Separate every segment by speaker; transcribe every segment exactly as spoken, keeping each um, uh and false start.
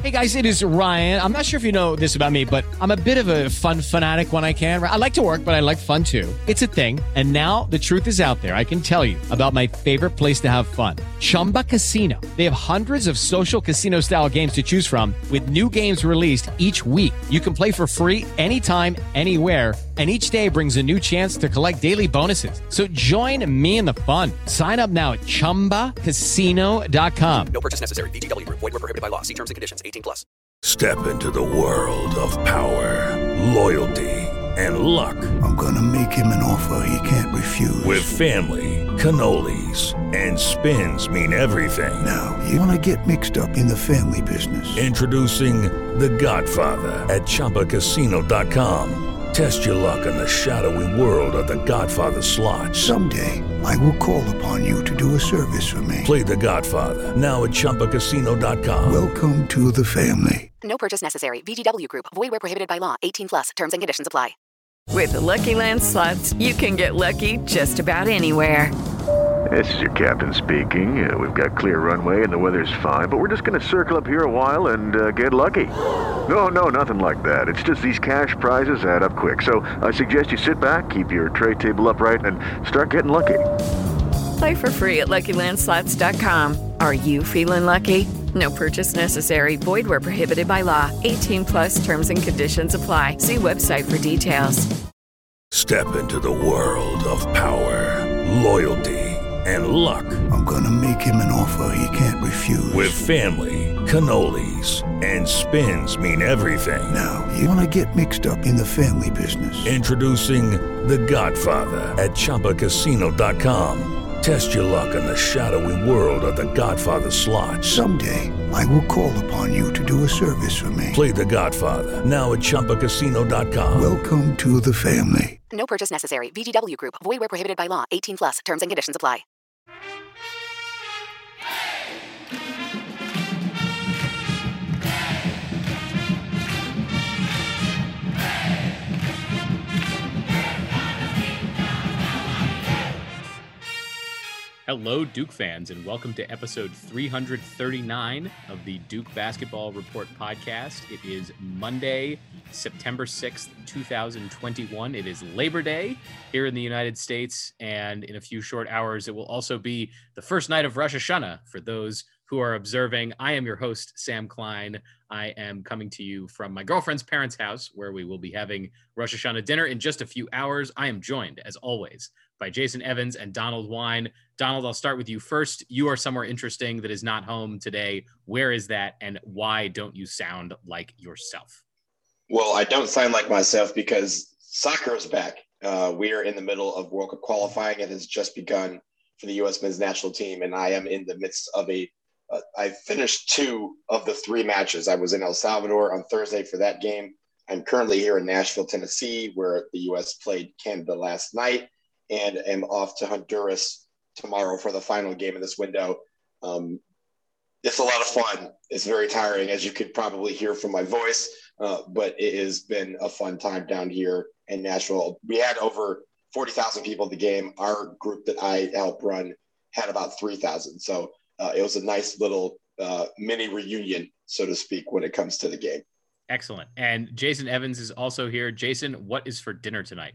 Speaker 1: Hey guys, it is Ryan. I'm not sure if you know this about me, but I'm a bit of a fun fanatic when I can. I like to work, but I like fun too. It's a thing. And now the truth is out there. I can tell you about my favorite place to have fun. Chumba Casino. They have hundreds of social casino style games to choose from with new games released each week. You can play for free anytime, anywhere. And each day brings a new chance to collect daily bonuses. So join me in the fun. Sign up now at chumba casino dot com.
Speaker 2: No purchase necessary. V G W Group. Void where prohibited by law. See terms and conditions. eighteen plus.
Speaker 3: Step into the world of power, loyalty, and luck.
Speaker 4: I'm gonna make him an offer he can't refuse.
Speaker 3: With family, cannolis, and spins mean everything.
Speaker 4: Now, you wanna get mixed up in the family business.
Speaker 3: Introducing The Godfather at chumba casino dot com. Test your luck in the shadowy world of The Godfather slot.
Speaker 4: Someday, I will call upon you to do a service for me.
Speaker 3: Play The Godfather, now at chumba casino dot com.
Speaker 4: Welcome to the family.
Speaker 5: No purchase necessary. V G W Group. Void where prohibited by law. eighteen plus. Terms and conditions apply.
Speaker 6: With the Lucky Land Slots, you can get lucky just about anywhere.
Speaker 7: This is your captain speaking. Uh, we've got clear runway and the weather's fine, but we're just going to circle up here a while and uh, get lucky. No, no, nothing like that. It's just these cash prizes add up quick. So I suggest you sit back, keep your tray table upright, and start getting lucky.
Speaker 6: Play for free at lucky land slots dot com. Are you feeling lucky? No purchase necessary. Void where prohibited by law. eighteen plus terms and conditions apply. See website for details.
Speaker 3: Step into the world of power, loyalty, and luck.
Speaker 4: I'm gonna make him an offer he can't refuse.
Speaker 3: With family, cannolis, and spins mean everything.
Speaker 4: Now, you wanna get mixed up in the family business.
Speaker 3: Introducing The Godfather at chumba casino dot com. Test your luck in the shadowy world of The Godfather slot.
Speaker 4: Someday, I will call upon you to do a service for me.
Speaker 3: Play The Godfather, now at chumba casino dot com.
Speaker 4: Welcome to the family.
Speaker 5: No purchase necessary. V G W Group. Void where prohibited by law. eighteen plus. Terms and conditions apply.
Speaker 8: Hello, Duke fans, and welcome to episode three hundred thirty-nine of the Duke Basketball Report podcast. It is Monday, September sixth, twenty twenty-one. It is Labor Day here in the United States, and in a few short hours, it will also be the first night of Rosh Hashanah for those who are observing. I am your host, Sam Klein. I am coming to you from my girlfriend's parents' house, where we will be having Rosh Hashanah dinner in just a few hours. I am joined, as always, by Jason Evans and Donald Wine. Donald, I'll start with you first. You are somewhere interesting that is not home today. Where is that, and why don't you sound like yourself?
Speaker 9: Well, I don't sound like myself because soccer is back. Uh, we are in the middle of World Cup qualifying. It has just begun for the U S men's national team, and I am in the midst of a uh, I finished two of the three matches. I was in El Salvador on Thursday for that game. I'm currently here in Nashville, Tennessee, where the U S played Canada last night, and am off to Honduras tomorrow for the final game of this window. Um, it's a lot of fun. It's very tiring, as you could probably hear from my voice, uh, but it has been a fun time down here in Nashville. We had over forty thousand people at the game. Our group that I helped run had about three thousand. So uh, it was a nice little uh, mini reunion, so to speak, when it comes to the game.
Speaker 8: Excellent. And Jason Evans is also here. Jason, what is for dinner tonight?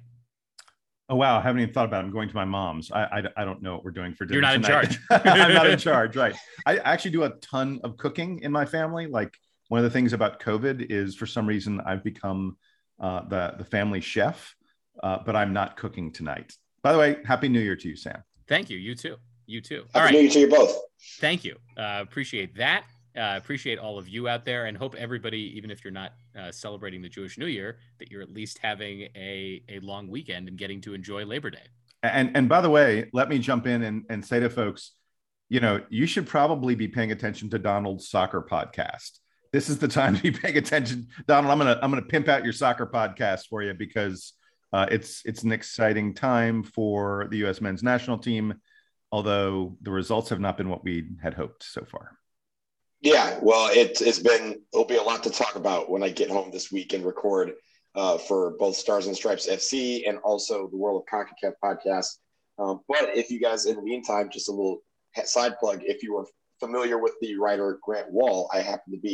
Speaker 10: Oh, wow. I haven't even thought about it. I'm going to my mom's. I, I, I don't know what we're doing for dinner.
Speaker 8: You're not
Speaker 10: tonight.
Speaker 8: in charge.
Speaker 10: I'm not in charge. Right. I actually do a ton of cooking in my family. Like, one of the things about COVID is, for some reason, I've become uh, the, the family chef, uh, but I'm not cooking tonight. By the way, Happy New Year to you, Sam.
Speaker 8: Thank you. You too. You too.
Speaker 9: Happy All right. New Year to you both.
Speaker 8: Thank you. Uh, appreciate that. Uh, appreciate all of you out there, and hope everybody, even if you're not uh, celebrating the Jewish New Year, that you're at least having a, a long weekend and getting to enjoy Labor Day.
Speaker 10: And and by the way, let me jump in and, and say to folks, you know, you should probably be paying attention to Donald's soccer podcast. This is the time to be paying attention. Donald, I'm gonna I'm gonna pimp out your soccer podcast for you, because uh, it's it's an exciting time for the U S men's national team, although the results have not been what we had hoped so far.
Speaker 9: Yeah, well, it, it's been, it'll be a lot to talk about when I get home this week and record uh, for both Stars and Stripes F C and also the World of CONCACAF podcast. Um, but if you guys, in the meantime, just a little side plug, if you were familiar with the writer Grant Wall, I happen to be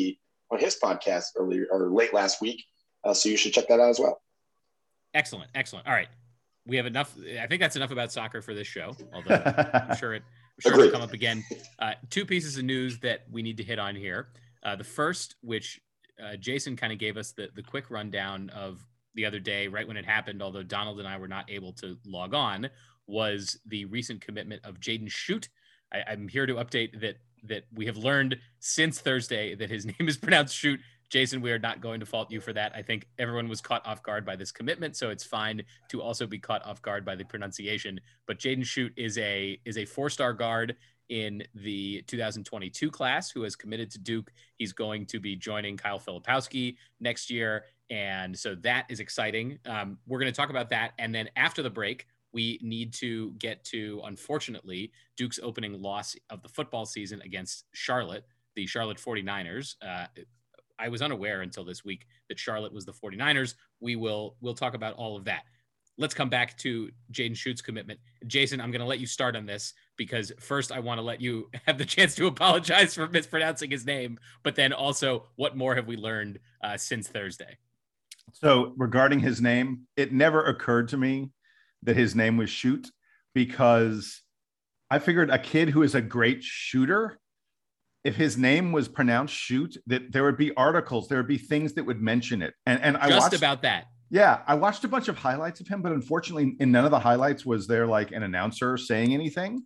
Speaker 9: on his podcast earlier or late last week. Uh, so you should check that out as well.
Speaker 8: Excellent. Excellent. All right. We have enough. I think that's enough about soccer for this show, although I'm sure it I'm sure it'll come up again. Uh, two pieces of news that we need to hit on here. Uh, the first, which uh, Jason kind of gave us the, the quick rundown of the other day, right when it happened, although Donald and I were not able to log on, was the recent commitment of Jaden Schutt. I, I'm here to update that that we have learned since Thursday that his name is pronounced Schutt. Jason, we are not going to fault you for that. I think everyone was caught off guard by this commitment, so it's fine to also be caught off guard by the pronunciation. But Jaden Schutt is a is a four-star guard in the two thousand twenty-two class who has committed to Duke. He's going to be joining Kyle Filipowski next year, and so that is exciting. Um, we're going to talk about that, and then after the break, we need to get to, unfortunately, Duke's opening loss of the football season against Charlotte, the Charlotte forty-niners. Uh, I was unaware until this week that Charlotte was the forty-niners. We will we'll talk about all of that. Let's come back to Jaden Schutt's commitment. Jason, I'm going to let you start on this because first I want to let you have the chance to apologize for mispronouncing his name, but then also what more have we learned uh, since Thursday?
Speaker 10: So regarding his name, it never occurred to me that his name was Schutt because I figured a kid who is a great shooter, if his name was pronounced Schutt, that there would be articles, there would be things that would mention it. And, and I
Speaker 8: just
Speaker 10: watched
Speaker 8: about that.
Speaker 10: Yeah. I watched a bunch of highlights of him, but unfortunately in none of the highlights was there like an announcer saying anything.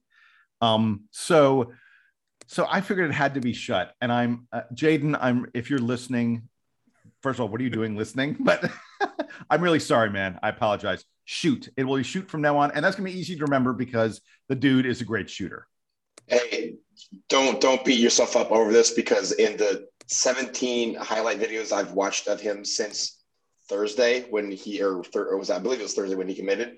Speaker 10: Um, so, so I figured it had to be Schutt. And I'm uh, Jaden, I'm, if you're listening, first of all, what are you doing listening? But I'm really sorry, man. I apologize. Schutt. It will be Schutt from now on. And that's going to be easy to remember because the dude is a great shooter.
Speaker 9: Hey, don't don't beat yourself up over this because in the seventeen highlight videos I've watched of him since Thursday when he or, or was I believe it was Thursday when he committed,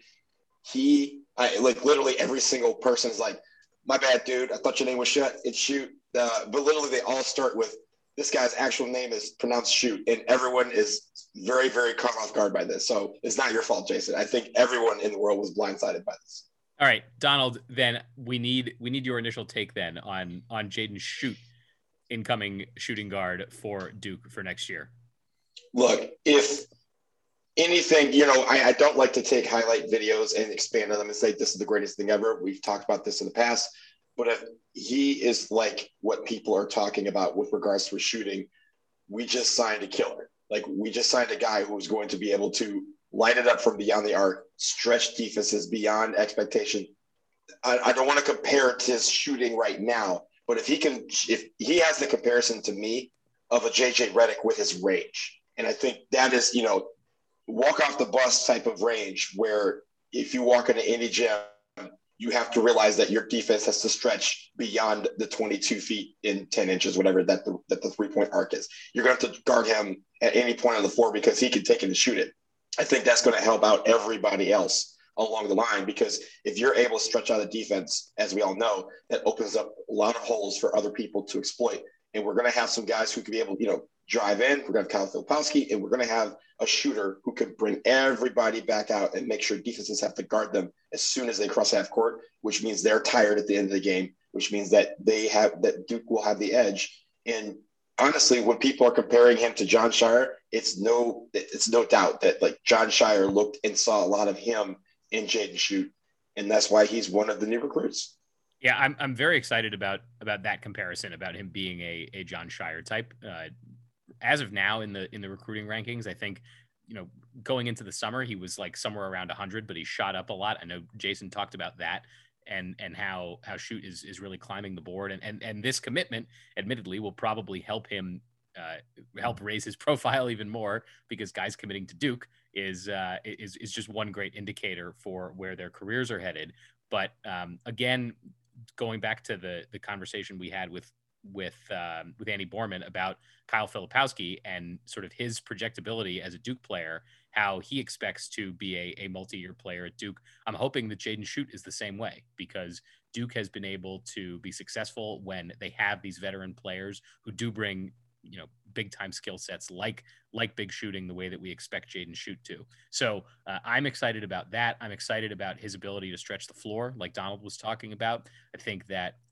Speaker 9: he I, like literally every single person is like, "My bad, dude. I thought your name was Schutt. It's Schutt." Uh, but literally, they all start with this guy's actual name is pronounced Schutt, and everyone is very very caught off guard by this. So it's not your fault, Jason. I think everyone in the world was blindsided by this.
Speaker 8: All right, Donald, then we need we need your initial take then on on Jaden Schutt, incoming shooting guard for Duke for next year.
Speaker 9: Look, if anything, you know, I, I don't like to take highlight videos and expand on them and say this is the greatest thing ever. We've talked about this in the past. But if he is like what people are talking about with regards to shooting, we just signed a killer. Like we just signed a guy who's going to be able to light it up from beyond the arc, stretch defenses beyond expectation. I, I don't want to compare it to his shooting right now, but if he can, if he has the comparison to me of a J J Redick with his range, and I think that is, you know, walk off the bus type of range where if you walk into any gym, you have to realize that your defense has to stretch beyond the twenty-two feet in ten inches, whatever that the, that the three-point arc is. You're going to have to guard him at any point on the floor because he can take it and shoot it. I think that's going to help out everybody else along the line because if you're able to stretch out a defense, as we all know, that opens up a lot of holes for other people to exploit. And we're going to have some guys who can be able to, you know, drive in. We're going to have Kyle Filipowski, and we're going to have a shooter who can bring everybody back out and make sure defenses have to guard them as soon as they cross half court, which means they're tired at the end of the game, which means that they have that Duke will have the edge. And honestly, when people are comparing him to Jon Scheyer, it's no it's no doubt that like Jon Scheyer looked and saw a lot of him in Jaden Schutt, and that's why he's one of the new recruits.
Speaker 8: Yeah, I'm I'm very excited about about that comparison, about him being a a Jon Scheyer type. Uh, as of now in the in the recruiting rankings, I think, you know, going into the summer, he was like somewhere around one hundred, but he shot up a lot. I know Jason talked about that and and how how Schutt is is really climbing the board. And and and this commitment, admittedly, will probably help him uh, help raise his profile even more because guys committing to Duke is uh, is is just one great indicator for where their careers are headed. But um, again, going back to the the conversation we had with with um, with Andy Borman about Kyle Filipowski and sort of his projectability as a Duke player, how he expects to be a, a multi-year player at Duke. I'm hoping that Jaden Schutt is the same way because Duke has been able to be successful when they have these veteran players who do bring, you know, big time skill sets like like big shooting the way that we expect Jaden Schutt to. So uh, I'm excited about that. I'm excited about his ability to stretch the floor like Donald was talking about. I think that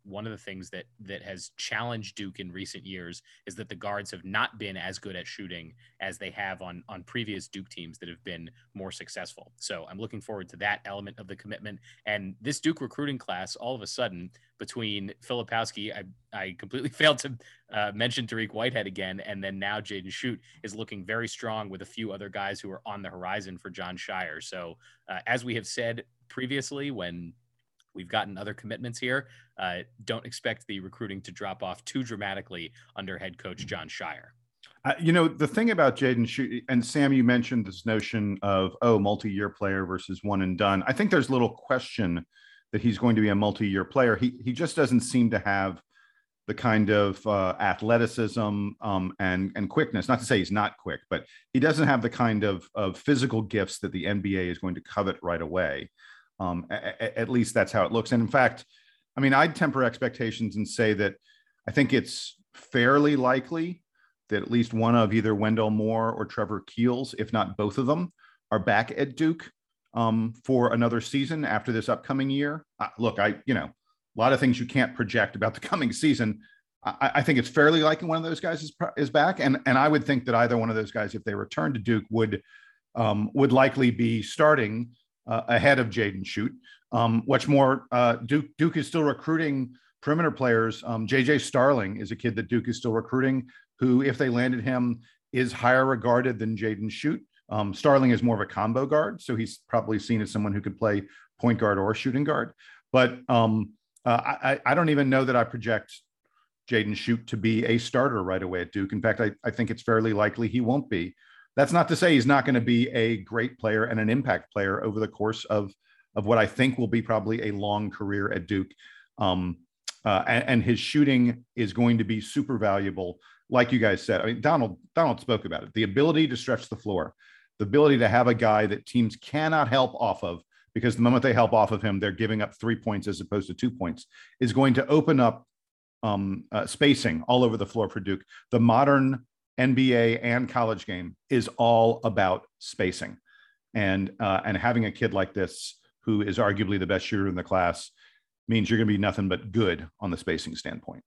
Speaker 8: one of the things that that has challenged Duke in recent years is that the guards have not been as good at shooting as they have on on previous Duke teams that have been more successful. So I'm looking forward to that element of the commitment. And this Duke recruiting class, all of a sudden, between Filipowski, I I completely failed to uh, mention Tariq Whitehead again, and then now Jaden Schutt is looking very strong with a few other guys who are on the horizon for Jon Scheyer. So uh, as we have said previously, when we've gotten other commitments here, uh, don't expect the recruiting to drop off too dramatically under head coach Jon Scheyer.
Speaker 10: Uh, you know, the thing about Jaden Schutt, and Sam, you mentioned this notion of, oh, multi-year player versus one and done. I think there's little question that he's going to be a multi-year player. He he just doesn't seem to have the kind of uh, athleticism um, and, and quickness. Not to say he's not quick, but he doesn't have the kind of, of physical gifts that the N B A is going to covet right away. Um, a, at least that's how it looks. And in fact, I mean, I'd temper expectations and say that I think it's fairly likely that at least one of either Wendell Moore or Trevor Keels, if not both of them, are back at Duke um, for another season after this upcoming year. Uh, look, I, you know, a lot of things you can't project about the coming season. I, I think it's fairly likely one of those guys is, is back. And, and I would think that either one of those guys, if they return to Duke, would, um, would likely be starting uh, ahead of Jaden Schutt. Um, what's more, uh, Duke, Duke is still recruiting perimeter players. Um, J J Starling is a kid that Duke is still recruiting, who, if they landed him, is higher regarded than Jaden Schutt. Um, Starling is more of a combo guard, so he's probably seen as someone who could play point guard or shooting guard. But um, uh, I, I don't even know that I project Jaden Schutt to be a starter right away at Duke. In fact, I, I think it's fairly likely he won't be. That's not to say he's not going to be a great player and an impact player over the course of, of what I think will be probably a long career at Duke. Um, uh, and, and his shooting is going to be super valuable. Like you guys said, I mean, Donald, Donald spoke about it. The ability to stretch the floor, the ability to have a guy that teams cannot help off of, because the moment they help off of him, they're giving up three points as opposed to two points, is going to open up um, uh, spacing all over the floor for Duke. The modern N B A and college game is all about spacing. And, uh, and having a kid like this, who is arguably the best shooter in the class, means you're going to be nothing but good on the spacing standpoint.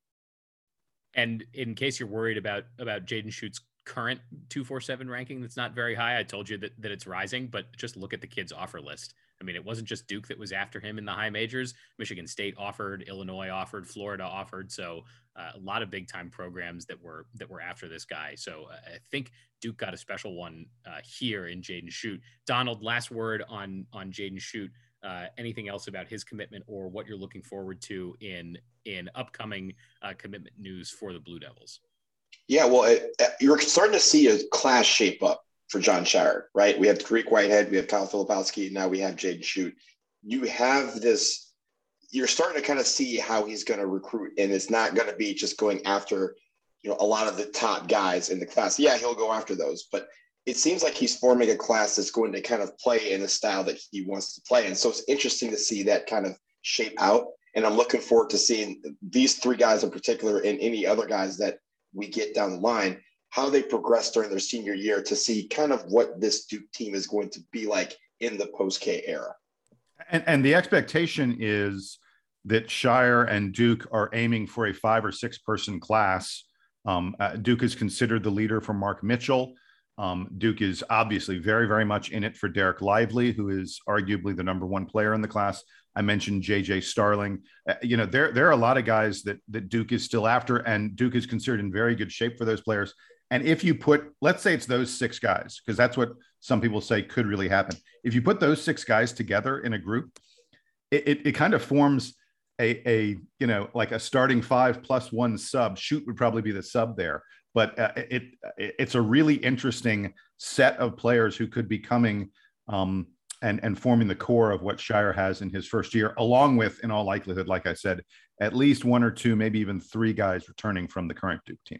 Speaker 8: And in case you're worried about, about Jaden Schutt's current two forty-seven ranking, that's not very high. I told you that, that it's rising, but just look at the kid's offer list. I mean, it wasn't just Duke that was after him in the high majors. Michigan State offered, Illinois offered, Florida offered. So uh, a lot of big time programs that were, that were after this guy. So uh, I think Duke got a special one uh, here in Jaden Schutt. Donald, last word on, on Jaden Schutt. Uh, anything else about his commitment or what you're looking forward to in, in upcoming uh, commitment news for the Blue Devils?
Speaker 9: Yeah, well, it, you're starting to see a class shape up for Jon Scheyer, right? We have Tariq Whitehead, we have Kyle Filipowski, and now we have Jaden Schutt. You have this, you're starting to kind of see how he's going to recruit, and it's not going to be just going after, you know, a lot of the top guys in the class. Yeah, he'll go after those, but it seems like he's forming a class that's going to kind of play in the style that he wants to play. And so it's interesting to see that kind of shape out. And I'm looking forward to seeing these three guys in particular and any other guys that we get down the line, how they progress during their senior year to see kind of what this Duke team is going to be like in the post-K era.
Speaker 10: And, and the expectation is that Scheyer and Duke are aiming for a five or six person class. Um, uh, Duke is considered the leader for Mark Mitchell. Um, Duke is obviously very, very much in it for Derek Lively, who is arguably the number one player in the class. I mentioned J J Starling. Uh, you know, there, there are a lot of guys that, that Duke is still after, and Duke is considered in very good shape for those players. And if you put, let's say it's those six guys, because that's what some people say could really happen. If you put those six guys together in a group, it, it, it kind of forms a, a, you know, like a starting five plus one sub. Schutt would probably be the sub there. But uh, it, it it's a really interesting set of players who could be coming um, and, and forming the core of what Scheyer has in his first year, along with, in all likelihood, like I said, at least one or two, maybe even three guys returning from the current Duke team.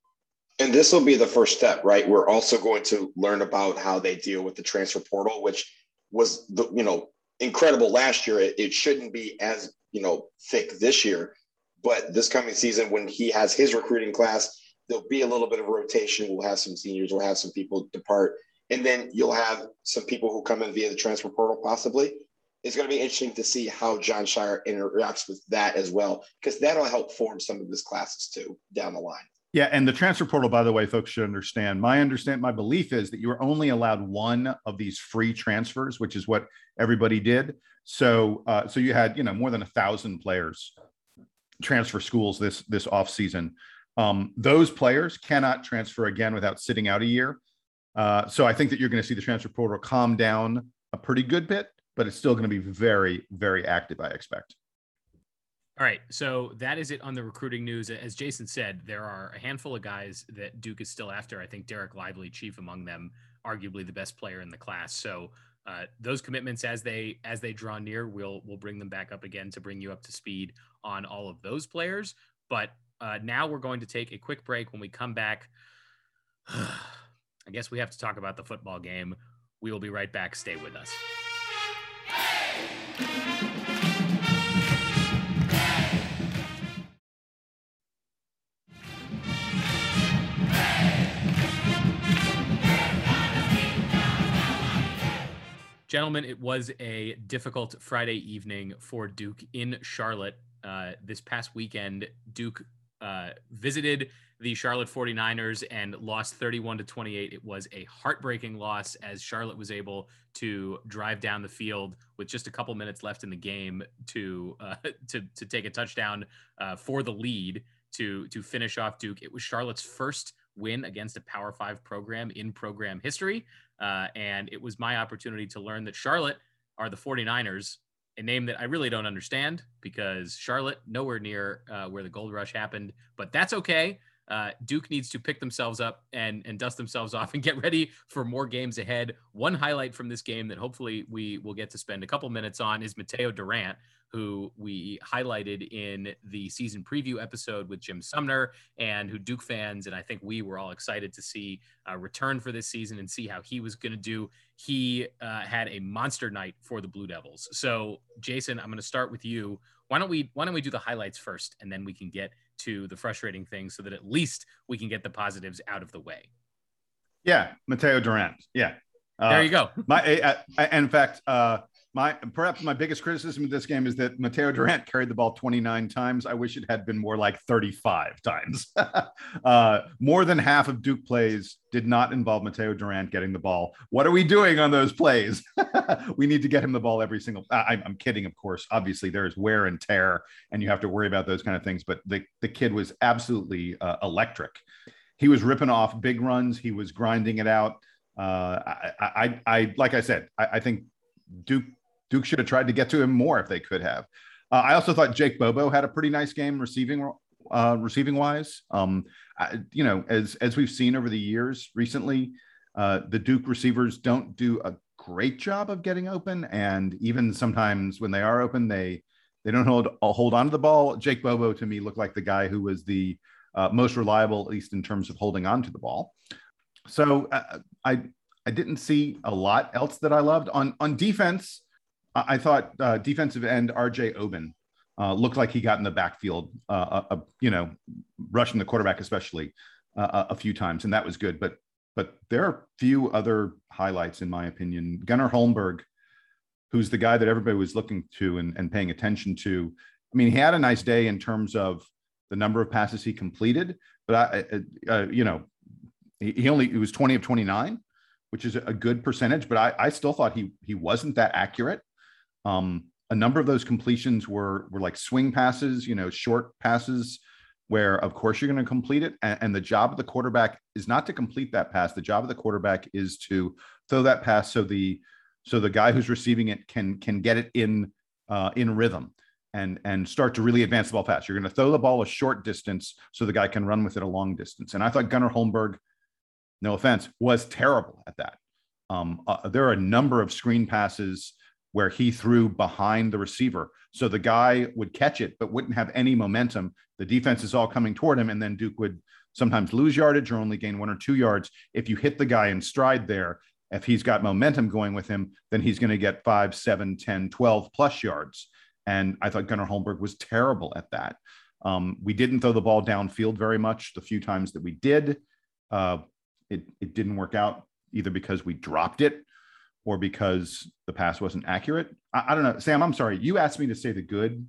Speaker 9: And this will be the first step, right? We're also going to learn about how they deal with the transfer portal, which was, the you know, incredible last year. It, it shouldn't be as, you know, thick this year. But this coming season, when he has his recruiting class, there'll be a little bit of rotation. We'll have some seniors. We'll have some people depart. And then you'll have some people who come in via the transfer portal possibly. it's going to be interesting to see how Jon Scheyer interacts with that as well, because that'll help form some of his classes too down the line.
Speaker 10: Yeah, and the transfer portal, by the way, folks should understand. My understand, my belief is that you are only allowed one of these free transfers, which is what everybody did. So, uh, so you had, you know, more than a thousand players transfer schools this this offseason. Um, those players cannot transfer again without sitting out a year. Uh, so I think that you're going to see the transfer portal calm down a pretty good bit, but it's still going to be very, very active, I expect.
Speaker 8: All right, so that is it on the recruiting news. As Jason said, there are a handful of guys that Duke is still after. I think Derek Lively, chief among them, arguably the best player in the class. So uh, those commitments, as they as they draw near, we'll we'll bring them back up again to bring you up to speed on all of those players. But uh, now we're going to take a quick break. When we come back, I guess we have to talk about the football game. We will be right back. Stay with us. Gentlemen, it was a difficult Friday evening for Duke in Charlotte. Uh, this past weekend, Duke uh, visited the Charlotte forty-niners and lost thirty-one to twenty-eight. It was a heartbreaking loss as Charlotte was able to drive down the field with just a couple minutes left in the game to uh, to, to take a touchdown uh, for the lead to, to finish off Duke. It was Charlotte's first win against a Power Five program in program history. Uh, and it was my opportunity to learn that Charlotte are the forty-niners, a name that I really don't understand because Charlotte, nowhere near uh, where the gold rush happened, but that's okay. Uh, Duke needs to pick themselves up and, and dust themselves off and get ready for more games ahead. One highlight from this game that hopefully we will get to spend a couple minutes on is Mateo Durant, who we highlighted in the season preview episode with Jim Sumner, and who Duke fans, and I think we were all excited to see uh, return for this season and see how he was going to do. He uh, had a monster night for the Blue Devils. So, Jason, I'm going to start with you. Why don't we why don't we do the highlights first, and then we can get to the frustrating things so that at least we can get the positives out of the way.
Speaker 10: Yeah, Mateo Durant. Yeah. Uh,
Speaker 8: there you go.
Speaker 10: my, uh, uh, in fact, uh, my perhaps my biggest criticism of this game is that Mateo Durant carried the ball twenty-nine times. I wish it had been more like thirty-five times. uh, more than half of Duke plays did not involve Mateo Durant getting the ball. What are we doing on those plays? We need to get him the ball every single. I, I'm kidding, of course. Obviously, there's wear and tear, and you have to worry about those kind of things. But the the kid was absolutely uh, electric. He was ripping off big runs. He was grinding it out. Uh, I, I, I, like I said, I, I think Duke. Duke should have tried to get to him more if they could have. Uh, I also thought Jake Bobo had a pretty nice game receiving, uh, receiving wise. Um, I, you know, as as we've seen over the years recently, uh, the Duke receivers don't do a great job of getting open, and even sometimes when they are open, they they don't hold hold on to the ball. Jake Bobo to me looked like the guy who was the uh, most reliable, at least in terms of holding on to the ball. So uh, I I didn't see a lot else that I loved on on defense. I thought uh, defensive end R J Oben uh, looked like he got in the backfield, uh, uh, you know, rushing the quarterback, especially uh, a few times. And that was good. But but there are few other highlights, in my opinion. Gunnar Holmberg, who's the guy that everybody was looking to and, and paying attention to. I mean, he had a nice day in terms of the number of passes he completed. But, I, uh, you know, he, he only it was twenty of twenty-nine, which is a good percentage. But I, I still thought he he wasn't that accurate. Um, a number of those completions were were like swing passes, you know, short passes, where of course you're going to complete it. And, and the job of the quarterback is not to complete that pass. The job of the quarterback is to throw that pass so the so the guy who's receiving it can can get it in uh, in rhythm and and start to really advance the ball fast. You're going to throw the ball a short distance so the guy can run with it a long distance. And I thought Gunnar Holmberg, no offense, was terrible at that. Um, uh, there are a number of screen passes where he threw behind the receiver. So the guy would catch it, but wouldn't have any momentum. The defense is all coming toward him. And then Duke would sometimes lose yardage or only gain one or two yards. If you hit the guy in stride there, if he's got momentum going with him, then he's going to get five, seven, ten, twelve plus yards. And I thought Gunnar Holmberg was terrible at that. Um, we didn't throw the ball downfield very much the few times that we did. Uh, it, it didn't work out either because we dropped it or because the pass wasn't accurate. I, I don't know. Sam, I'm sorry. You asked me to say the good.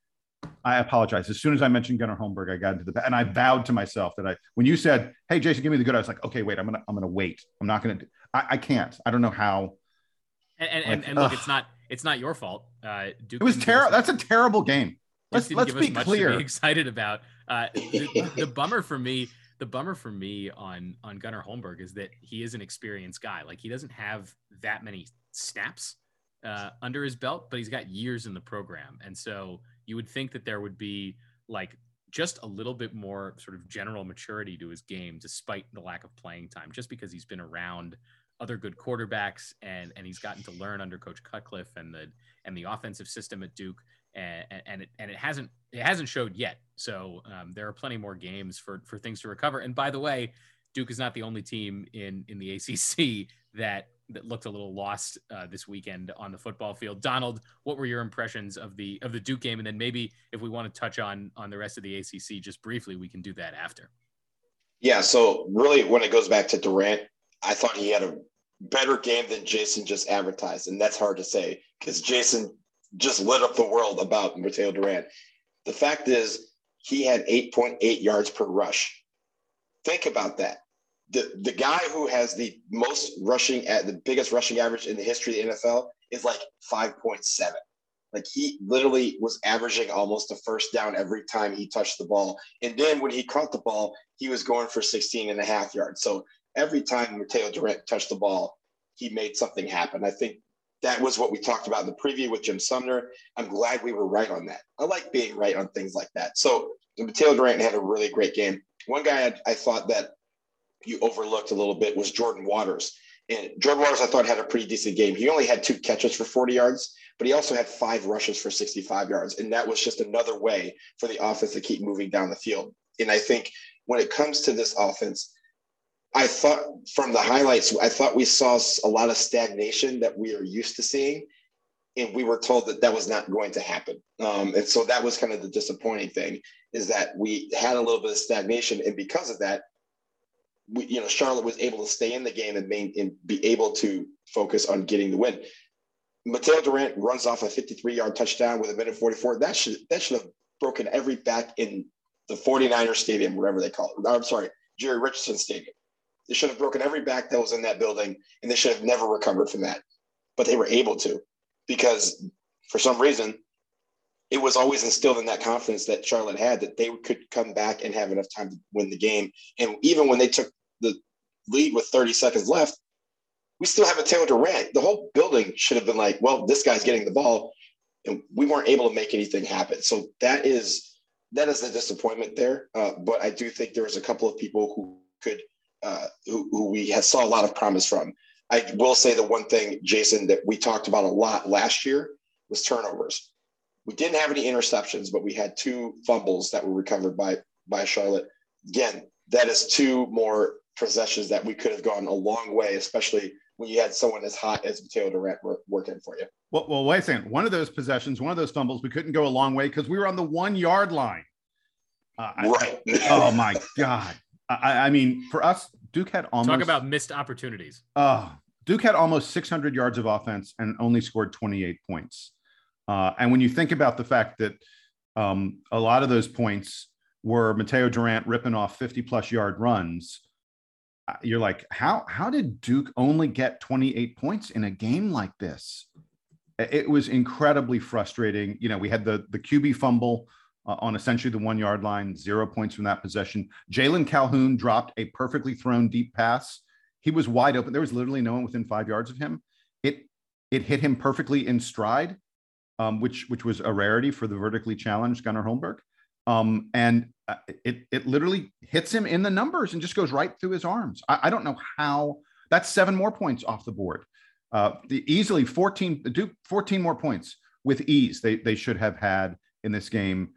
Speaker 10: I apologize. As soon as I mentioned Gunnar Holmberg, I got into the bad, and I vowed to myself that I, when you said, "Hey, Jason, give me the good," I was like, "Okay, wait, I'm gonna, I'm gonna wait. I'm not gonna. I, I can't. I don't know how."
Speaker 8: And and,
Speaker 10: like,
Speaker 8: and, and look,
Speaker 10: ugh.
Speaker 8: it's not, it's not your fault. Uh, Duke
Speaker 10: It was terrible. That's a terrible game. Let's let's be clear.
Speaker 8: To be excited about uh, the, the bummer for me. The bummer for me on on Gunnar Holmberg is that he is an experienced guy. Like, he doesn't have that many snaps uh, under his belt, but he's got years in the program, and so you would think that there would be like just a little bit more sort of general maturity to his game, despite the lack of playing time, just because he's been around other good quarterbacks and, and he's gotten to learn under Coach Cutcliffe and the, and the offensive system at Duke. And, and it, and it hasn't, it hasn't showed yet. So um, there are plenty more games for, for things to recover. And by the way, Duke is not the only team in, in the A C C that, that looked a little lost uh, this weekend on the football field. Donald, what were your impressions of the of the Duke game? And then maybe if we want to touch on on the rest of the A C C just briefly, we can do that after.
Speaker 9: Yeah, so really when it goes back to Durant, I thought he had a better game than Jason just advertised, and that's hard to say because Jason just lit up the world about Mateo Durant. The fact is he had eight point eight yards per rush. Think about that. The the guy who has the most rushing at the biggest rushing average in the history of the N F L is like five point seven. Like, he literally was averaging almost a first down every time he touched the ball. And then when he caught the ball, he was going for sixteen and a half yards. So every time Mateo Durant touched the ball, he made something happen. I think that was what we talked about in the preview with Jim Sumner. I'm glad we were right on that. I like being right on things like that. So Mateo Durant had a really great game. One guy I, I thought that you overlooked a little bit was Jordan Waters. And Jordan Waters, I thought, had a pretty decent game. He only had two catches for forty yards, but he also had five rushes for sixty-five yards. And that was just another way for the offense to keep moving down the field. And I think when it comes to this offense, I thought from the highlights, I thought we saw a lot of stagnation that we are used to seeing. And we were told that that was not going to happen. Um, and so that was kind of the disappointing thing, is that we had a little bit of stagnation. And because of that, we, you know, Charlotte was able to stay in the game and, main, and be able to focus on getting the win. Mateo Durant runs off a fifty-three-yard touchdown with a minute forty-four. That should that should have broken every back in the forty-niners stadium, whatever they call it. I'm sorry, Jerry Richardson Stadium. They should have broken every back that was in that building, and they should have never recovered from that. But they were able to, because for some reason, it was always instilled in that confidence that Charlotte had that they could come back and have enough time to win the game. And even when they took the lead with thirty seconds left, we still have a Mateo Durant. The whole building should have been like, well, this guy's getting the ball, and we weren't able to make anything happen. So that is that is the disappointment there. Uh, but I do think there was a couple of people who could uh, who, who we had saw a lot of promise from. I will say the one thing, Jason, that we talked about a lot last year was turnovers. We didn't have any interceptions, but we had two fumbles that were recovered by by Charlotte. Again, that is two more possessions that we could have gone a long way, especially when you had someone as hot as Mateo Durant working for you.
Speaker 10: Well, well, wait a second. One of those possessions, one of those fumbles, we couldn't go a long way because we were on the one-yard line. Uh,
Speaker 9: right.
Speaker 10: I, oh, my God. I, I mean, for us, Duke had almost –
Speaker 8: Talk about missed opportunities.
Speaker 10: Uh, Duke had almost six hundred yards of offense and only scored twenty-eight points. Uh, and when you think about the fact that um, a lot of those points were Mateo Durant ripping off fifty-plus yard runs, you're like, how how did Duke only get twenty-eight points in a game like this? It was incredibly frustrating. You know, we had the, the Q B fumble uh, on essentially the one-yard line, zero points from that possession. Jalen Calhoun dropped a perfectly thrown deep pass. He was wide open. There was literally no one within five yards of him. It it hit him perfectly in stride, um, which which was a rarity for the vertically challenged Gunnar Holmberg. Um, and uh, it it literally hits him in the numbers and just goes right through his arms. I, I don't know how. That's seven more points off the board. Uh, the easily fourteen Duke fourteen more points with ease. They they should have had in this game.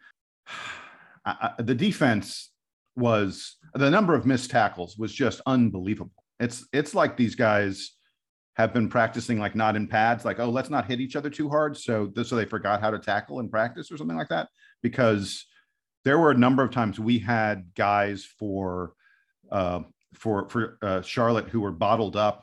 Speaker 10: I, I, the defense was the number of missed tackles was just unbelievable. It's it's like these guys have been practicing like not in pads, like, oh, let's not hit each other too hard. So so they forgot how to tackle in practice or something like that, because there were a number of times we had guys for uh, for for uh, Charlotte who were bottled up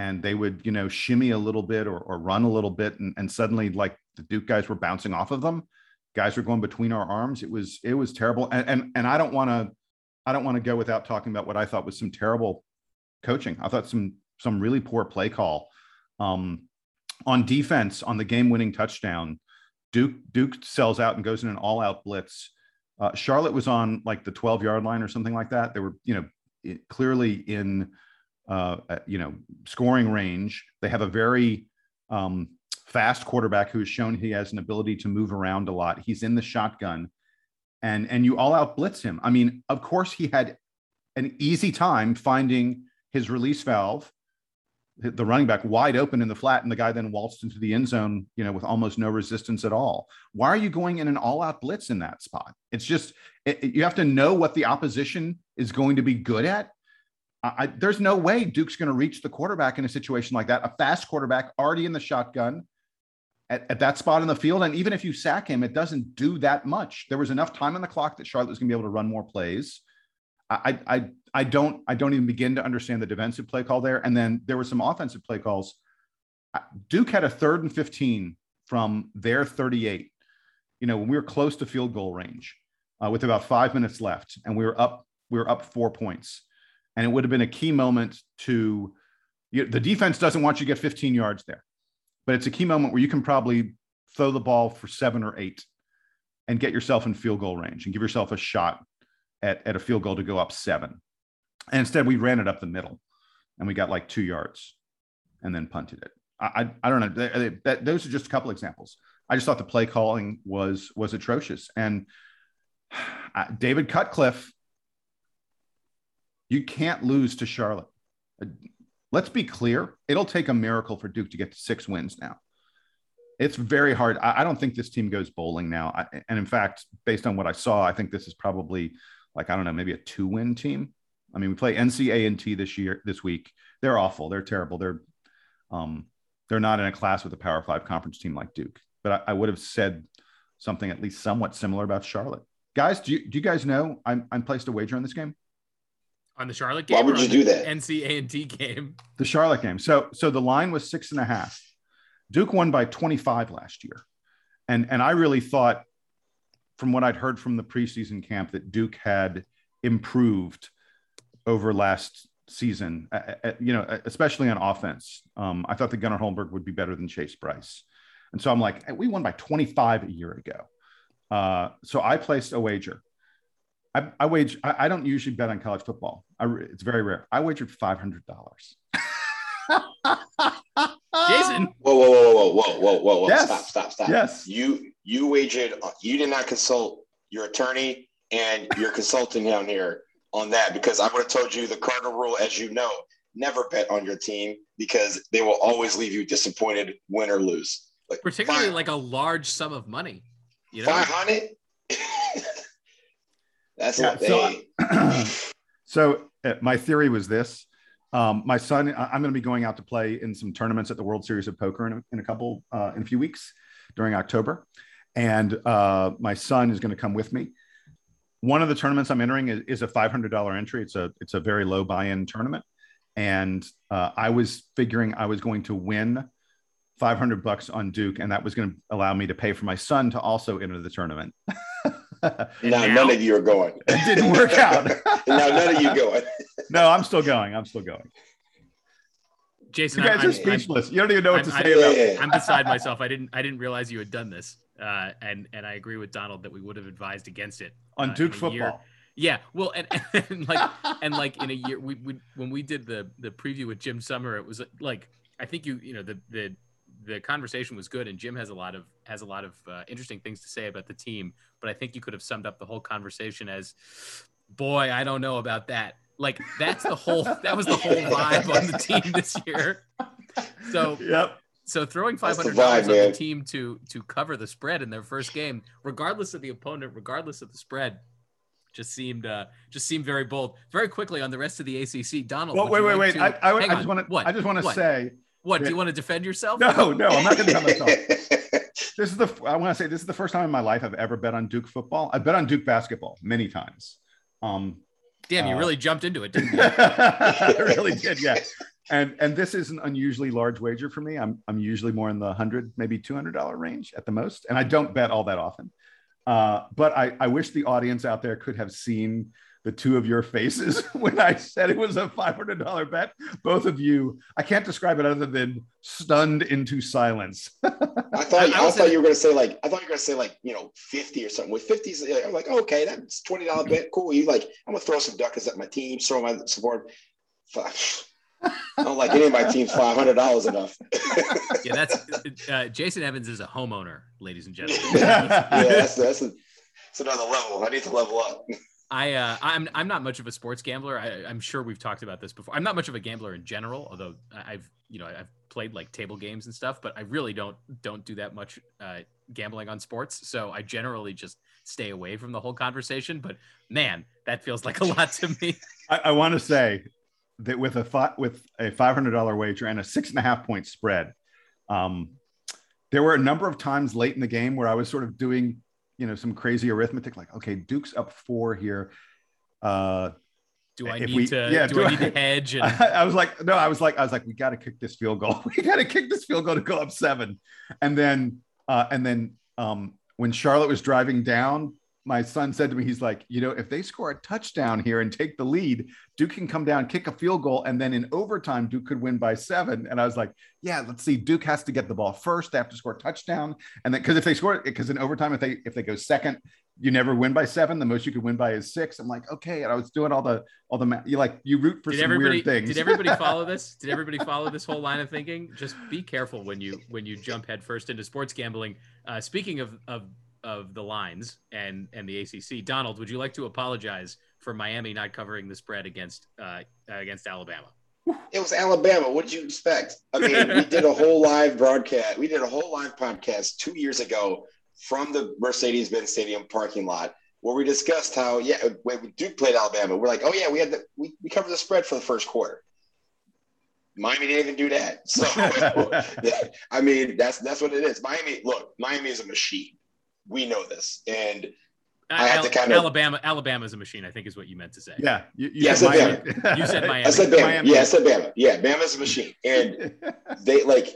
Speaker 10: and they would, you know, shimmy a little bit or, or run a little bit. And, and suddenly like the Duke guys were bouncing off of them. Guys were going between our arms. It was, it was terrible. And, and, and I don't want to, I don't want to go without talking about what I thought was some terrible coaching. I thought some, some really poor play call um, on defense on the game winning touchdown. Duke, Duke sells out and goes in an all out blitz. Uh, Charlotte was on like the twelve yard line or something like that. They were, you know, it, clearly in, uh, you know, scoring range. They have a very um, fast quarterback who's shown he has an ability to move around a lot. He's in the shotgun and, and you all out blitz him. I mean, of course he had an easy time finding his release valve, the running back wide open in the flat, and the guy then waltzed into the end zone, you know, with almost no resistance at all. Why are you going in an all-out blitz in that spot? It's just, it, it, you have to know what the opposition is going to be good at. I, I, there's no way Duke's going to reach the quarterback in a situation like that. A fast quarterback already in the shotgun at, at that spot in the field. And even if you sack him, it doesn't do that much. There was enough time on the clock that Charlotte was going to be able to run more plays. I, I, I don't, I don't even begin to understand the defensive play call there. And then there were some offensive play calls. Duke had a third and fifteen from their thirty-eight, you know, when we were close to field goal range uh, with about five minutes left, and we were up, we were up four points. And it would have been a key moment to, you know, the defense doesn't want you to get fifteen yards there, but it's a key moment where you can probably throw the ball for seven or eight and get yourself in field goal range and give yourself a shot at, at a field goal to go up seven. And instead we ran it up the middle and we got like two yards and then punted it. I, I, I don't know. That, that, those are just a couple examples. I just thought the play calling was, was atrocious. And uh, David Cutcliffe, you can't lose to Charlotte. Uh, let's be clear. It'll take a miracle for Duke to get to six wins now. It's very hard. I, I don't think this team goes bowling now. I, and in fact, based on what I saw, I think this is probably like, I don't know, maybe a two win team. I mean, we play N C A and T this year, this week. They're awful. They're terrible. They're, um, they're not in a class with a Power Five conference team like Duke. But I, I would have said something at least somewhat similar about Charlotte. Guys, do you, do you guys know I'm, I'm placed a wager on this game?
Speaker 8: On the Charlotte game?
Speaker 9: Why would you do that?
Speaker 8: N C A and T game.
Speaker 10: The Charlotte game. So, so the line was six and a half. Duke won by twenty-five last year. And, and I really thought, from what I'd heard from the preseason camp, that Duke had improved over last season, uh, uh, you know, especially on offense. Um, I thought that Gunnar Holmberg would be better than Chase Bryce. And so I'm like, hey, we won by twenty-five a year ago. Uh, so I placed a wager. I, I wage. I, I don't usually bet on college football. I, it's very rare. I wagered five hundred dollars.
Speaker 8: Jason.
Speaker 9: Whoa, whoa, whoa, whoa, whoa, whoa, whoa, whoa.
Speaker 10: Yes.
Speaker 9: Stop, stop, stop.
Speaker 10: Yes.
Speaker 9: You, you wagered, you did not consult your attorney and your consultant down here on that, because I would have told you the cardinal rule, as you know, never bet on your team because they will always leave you disappointed, win or lose. Like
Speaker 8: particularly
Speaker 9: five,
Speaker 8: like a large sum of money. You know,
Speaker 9: five hundred. That's
Speaker 10: yeah,
Speaker 9: not they.
Speaker 10: So, so uh, my theory was this. Um, my son, I'm going to be going out to play in some tournaments at the World Series of Poker in a, in a couple, uh, in a few weeks during October. And uh, my son is going to come with me. One of the tournaments I'm entering is, is a five hundred dollars entry. It's a, it's a very low buy-in tournament. And uh, I was figuring I was going to win five hundred bucks on Duke. And that was going to allow me to pay for my son to also enter the tournament.
Speaker 9: now, now none of you are going.
Speaker 10: It didn't work out.
Speaker 9: Now none of you going.
Speaker 10: No, I'm still going. I'm still going.
Speaker 8: Jason,
Speaker 10: you guys
Speaker 8: I'm,
Speaker 10: are speechless.
Speaker 8: I'm,
Speaker 10: you don't even know what
Speaker 8: I'm,
Speaker 10: to
Speaker 8: I'm,
Speaker 10: say
Speaker 8: I'm,
Speaker 10: about
Speaker 9: it.
Speaker 8: I'm beside myself. I didn't. I didn't realize you had done this, uh, and and I agree with Donald that we would have advised against it
Speaker 10: on
Speaker 8: uh,
Speaker 10: Duke
Speaker 8: in a
Speaker 10: football.
Speaker 8: Year. Yeah, well, and, and like and like in a year, we, we when we did the the preview with Jim Summer, it was like I think you you know the the the conversation was good, and Jim has a lot of has a lot of uh, interesting things to say about the team. But I think you could have summed up the whole conversation as, "Boy, I don't know about that." Like that's the whole that was the whole vibe on the team this year. So
Speaker 10: yep.
Speaker 8: So throwing five
Speaker 9: That's
Speaker 8: hundred
Speaker 9: the
Speaker 8: dollars
Speaker 9: vibe,
Speaker 8: on
Speaker 9: man.
Speaker 8: the team to to cover the spread in their first game, regardless of the opponent, regardless of the spread, just seemed uh, just seemed very bold. Very quickly on the rest of the A C C, Donald.
Speaker 10: Well,
Speaker 8: would
Speaker 10: wait,
Speaker 8: you
Speaker 10: wait,
Speaker 8: like
Speaker 10: wait.
Speaker 8: to-
Speaker 10: I, I, would-
Speaker 8: hang
Speaker 10: I
Speaker 8: on.
Speaker 10: just want to.
Speaker 8: What?
Speaker 10: I just want to
Speaker 8: What?
Speaker 10: say.
Speaker 8: What? Do you want to defend yourself?
Speaker 10: No, no, I'm not going to defend myself. This is the. I want to say this is the first time in my life I've ever bet on Duke football. I've bet on Duke basketball many times. Um,
Speaker 8: Damn, you
Speaker 10: uh,
Speaker 8: really jumped into it, didn't you?
Speaker 10: I really did. Yeah. and and this is an unusually large wager for me. I'm I'm usually more in the hundred, maybe two hundred dollar range at the most, and I don't bet all that often. Uh, but I I wish the audience out there could have seen the two of your faces when I said it was a five hundred dollar bet. Both of you, I can't describe it other than stunned into silence.
Speaker 9: I thought I, I thought you were going to say like I thought you were going to say like you know fifty or something. With fifties, I'm like, oh, okay, that's twenty dollar bet, cool. You like I'm gonna throw some duckers at my team, throw my support. I don't like any of my teams five hundred dollars enough.
Speaker 8: Yeah, that's uh, Jason Evans is a homeowner, ladies and gentlemen.
Speaker 9: Yeah, that's that's, a, that's another level. I need to level up.
Speaker 8: I uh, I'm I'm not much of a sports gambler. I, I'm sure we've talked about this before. I'm not much of a gambler in general, although I've you know I've played like table games and stuff, but I really don't don't do that much uh, gambling on sports. So I generally just stay away from the whole conversation. But man, that feels like a lot to me.
Speaker 10: I, I want to say that with a fi- with a five hundred dollar wager and a six and a half point spread, um, there were a number of times late in the game where I was sort of doing, you know, some crazy arithmetic, like, okay, Duke's up four here. Uh,
Speaker 8: do I need we, to, yeah, do, do I need to hedge? And...
Speaker 10: I, I was like, no, I was like, I was like, we got to kick this field goal. We got to kick this field goal to go up seven. And then, uh, and then um, when Charlotte was driving down, my son said to me, he's like, you know, if they score a touchdown here and take the lead, Duke can come down, kick a field goal, and then in overtime, Duke could win by seven. And I was like, yeah, let's see. Duke has to get the ball first. They have to score a touchdown. And then, because if they score, because in overtime, if they if they go second, you never win by seven. The most you could win by is six. I'm like, okay. And I was doing all the all the math. You like you root for
Speaker 8: did
Speaker 10: some weird things.
Speaker 8: Did everybody follow this? Did everybody follow this whole line of thinking? Just be careful when you when you jump headfirst into sports gambling. Uh, speaking of of of the lines and and the A C C, Donald, would you like to apologize for Miami not covering the spread against uh, against Alabama?
Speaker 9: It was Alabama. What did you expect? I mean, we did a whole live broadcast. We did a whole live podcast two years ago from the Mercedes-Benz Stadium parking lot where we discussed how, yeah, when Duke played Alabama, we're like, oh yeah, we had the, we, we covered the spread for the first quarter. Miami didn't even do that. So, I mean, that's that's what it is. Miami, look, Miami is a machine. We know this, and I have
Speaker 8: Al-
Speaker 9: to kind of
Speaker 8: Alabama. Alabama is a machine, I think, is what you meant to say.
Speaker 10: Yeah, you, you
Speaker 9: yeah,
Speaker 10: said
Speaker 9: I said
Speaker 10: Miami.
Speaker 9: Bama.
Speaker 8: You said Miami.
Speaker 9: I said Bama.
Speaker 10: Miami.
Speaker 9: Yeah, I said Bama. Yeah, Bama's a machine, and they like.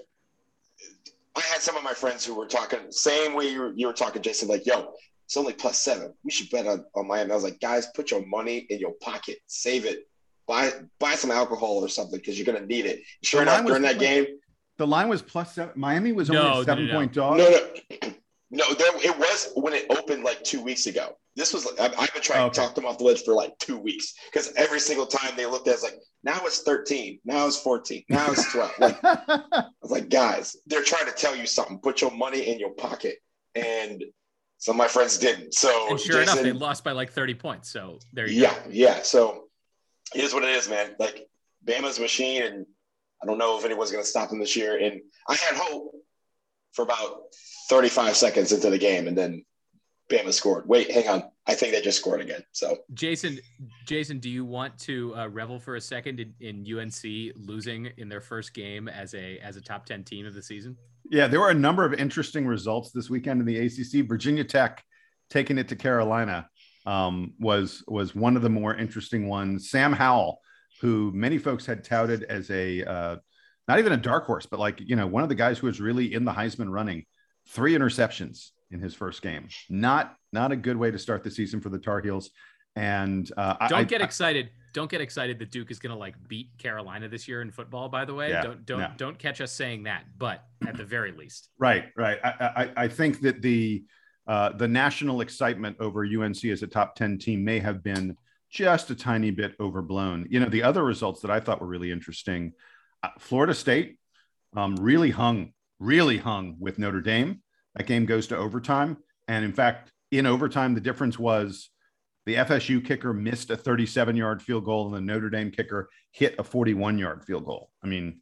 Speaker 9: I had some of my friends who were talking same way you were, you were talking, Jason. Like, yo, it's only plus seven. We should bet on, on Miami. I was like, guys, put your money in your pocket, save it, buy buy some alcohol or something because you're gonna need it. Sure
Speaker 10: The
Speaker 9: enough,
Speaker 10: line was-
Speaker 9: during that game,
Speaker 10: The line was plus seven. Miami was only
Speaker 8: No,
Speaker 10: a seven
Speaker 8: no, no,
Speaker 10: point
Speaker 8: no.
Speaker 10: dog.
Speaker 9: no, no. No, there it was when it opened like two weeks ago. This was like I've, I've been trying
Speaker 10: Okay.
Speaker 9: to talk them off the ledge for like two weeks because every single time they looked at it, it's like now it's thirteen, now it's fourteen, now it's twelve. Like I was like, guys, they're trying to tell you something. Put your money in your pocket, and some of my friends didn't. So
Speaker 8: And sure
Speaker 9: Jason,
Speaker 8: enough, they lost by like thirty points. So there you
Speaker 9: yeah,
Speaker 8: go.
Speaker 9: yeah. So it is what it is, man. Like Bama's a machine, and I don't know if anyone's going to stop them this year. And I had hope for about thirty-five seconds into the game, and then Bama scored. Wait, hang on. I think they just scored again. So
Speaker 8: Jason, Jason, do you want to uh, revel for a second in, in U N C losing in their first game as a as a top ten team of the season?
Speaker 10: Yeah, there were a number of interesting results this weekend in the A C C. Virginia Tech taking it to Carolina um, was was one of the more interesting ones. Sam Howell, who many folks had touted as a uh, not even a dark horse, but like, you know, one of the guys who was really in the Heisman running, three interceptions in his first game. Not not a good way to start the season for the Tar Heels. And uh,
Speaker 8: Don't
Speaker 10: I,
Speaker 8: get
Speaker 10: I,
Speaker 8: excited. Don't get excited that Duke is going to like beat Carolina this year in football, by the way.
Speaker 10: Yeah,
Speaker 8: don't don't
Speaker 10: no.
Speaker 8: don't catch us saying that, but at the very least.
Speaker 10: Right, right. I, I, I think that the uh, the national excitement over U N C as a top ten team may have been just a tiny bit overblown. You know, the other results that I thought were really interesting, uh, Florida State um, really hung, really hung with Notre Dame. That game goes to overtime. And in fact, in overtime, the difference was the F S U kicker missed a thirty-seven yard field goal and the Notre Dame kicker hit a forty-one yard field goal. I mean,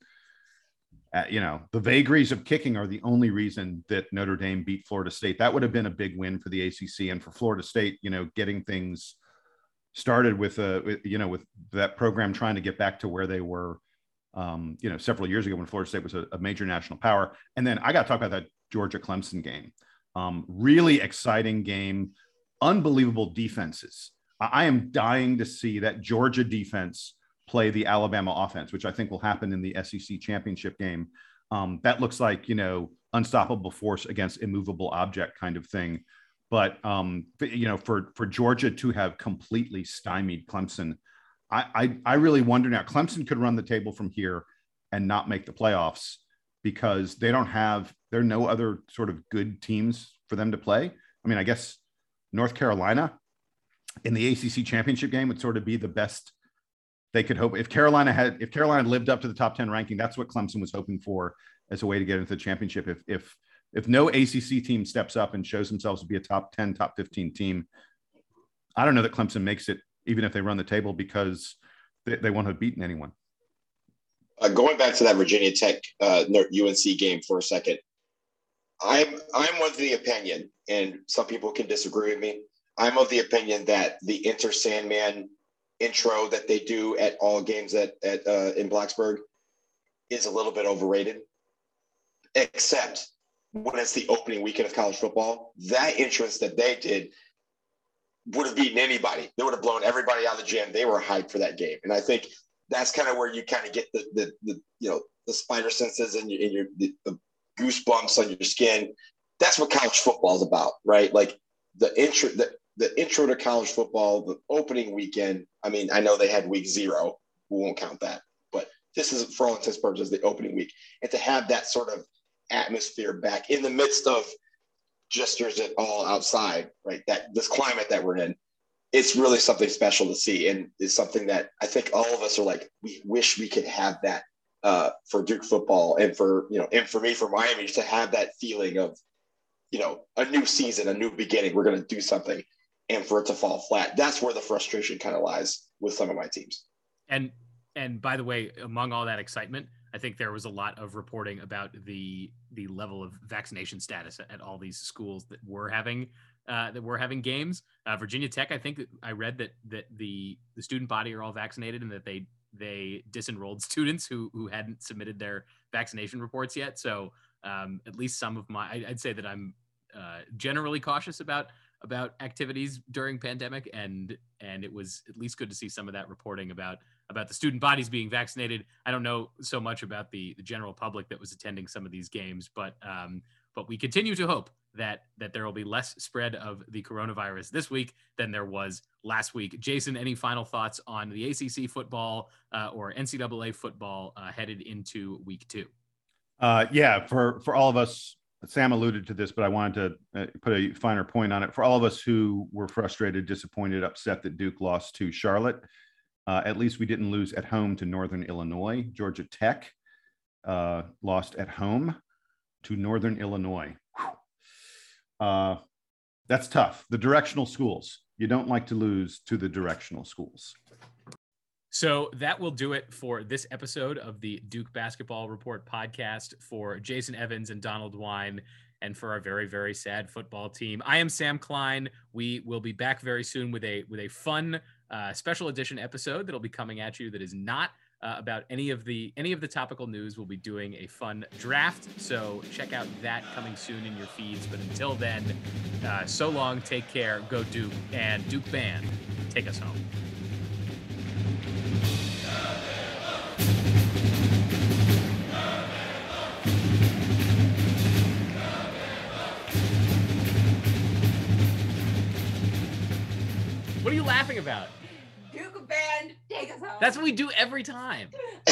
Speaker 10: uh, you know, the vagaries of kicking are the only reason that Notre Dame beat Florida State. That would have been a big win for the A C C and for Florida State, you know, getting things started with, uh, with, you know, with that program trying to get back to where they were, um, you know, several years ago when Florida State was a, a major national power. And then I got to talk about that Georgia Clemson game. Um, really exciting game, unbelievable defenses. I, I am dying to see that Georgia defense play the Alabama offense, which I think will happen in the S E C championship game. Um, that looks like, you know, unstoppable force against immovable object kind of thing. But, um, you know, for, for Georgia to have completely stymied Clemson, I, I, I really wonder now. Clemson could run the table from here and not make the playoffs because they don't have, there are no other sort of good teams for them to play. I mean, I guess North Carolina in the A C C championship game would sort of be the best they could hope. If Carolina had, if Carolina lived up to the top ten ranking, that's what Clemson was hoping for as a way to get into the championship. If, if, if no A C C team steps up and shows themselves to be a top ten, top fifteen team, I don't know that Clemson makes it, even if they run the table, because they, they won't have beaten anyone.
Speaker 9: Uh, going back to that Virginia Tech uh, U N C game for a second, I'm I'm of the opinion, and some people can disagree with me, I'm of the opinion that the Enter Sandman intro that they do at all games at, at uh, in Blacksburg is a little bit overrated, except when it's the opening weekend of college football. That entrance that they did would have beaten anybody. They would have blown everybody out of the gym. They were hyped for that game. And I think that's kind of where you kind of get the, the, the, you know, the spider senses and your, and your the, the goosebumps on your skin. That's what college football is about, right? Like the intro, the, the intro to college football, the opening weekend. I mean, I know they had week zero. We won't count that, but this is, for all intents and purposes, the opening week. And to have that sort of atmosphere back in the midst of jesters at all outside, right? That this climate that we're in, it's really something special to see. And it's something that I think all of us are like, we wish we could have that uh, for Duke football and for, you know, and for me, for Miami, to have that feeling of, you know, a new season, a new beginning, we're going to do something, and for it to fall flat. That's where the frustration kind of lies with some of my teams.
Speaker 8: And, and by the way, among all that excitement, I think there was a lot of reporting about the the level of vaccination status at, at all these schools that were having uh, that were having games. Uh, Virginia Tech, I think I read that that the the student body are all vaccinated, and that they they disenrolled students who who hadn't submitted their vaccination reports yet. So um, at least some of my, I, I'd say that I'm uh, generally cautious about about activities during pandemic, and and it was at least good to see some of that reporting about about the student bodies being vaccinated. I don't know so much about the, the general public that was attending some of these games, but um, but we continue to hope that that there will be less spread of the coronavirus this week than there was last week. Jason, any final thoughts on the A C C football uh, or N C double A football uh, headed into week two?
Speaker 10: Uh, yeah, for for all of us, Sam alluded to this, but I wanted to uh, put a finer point on it. For all of us who were frustrated, disappointed, upset that Duke lost to Charlotte, uh, at least we didn't lose at home to Northern Illinois. Georgia Tech uh, lost at home to Northern Illinois. Uh, that's tough. The directional schools. You don't like to lose to the directional schools.
Speaker 8: So that will do it for this episode of the Duke Basketball Report podcast. For Jason Evans and Donald Wine, and for our very, very sad football team, I am Sam Klein. We will be back very soon with a with a fun uh, special edition episode that'll be coming at you that is not uh, about any of the any of the topical news. We'll be doing a fun draft, so check out that coming soon in your feeds. But until then, uh, so long, take care, go Duke, and Duke Band, take us home. What are you laughing about?
Speaker 11: Duke Band, take us home.
Speaker 8: That's what we do every time.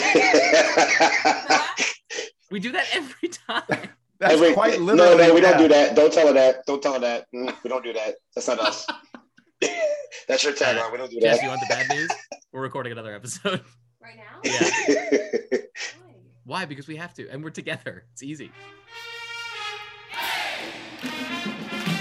Speaker 8: We do that every time.
Speaker 10: That's
Speaker 9: every,
Speaker 10: quite literally.
Speaker 9: No, no, we
Speaker 10: that.
Speaker 9: don't do that. Don't tell her that. Don't tell her that. Mm, we don't do that. That's not us. That's your tagline. Uh, we don't do
Speaker 8: Jess,
Speaker 9: that.
Speaker 8: you want the bad news? We're recording another episode.
Speaker 11: Right now?
Speaker 8: Yeah.
Speaker 11: Why?
Speaker 8: Why? Because we have to, and we're together. It's easy.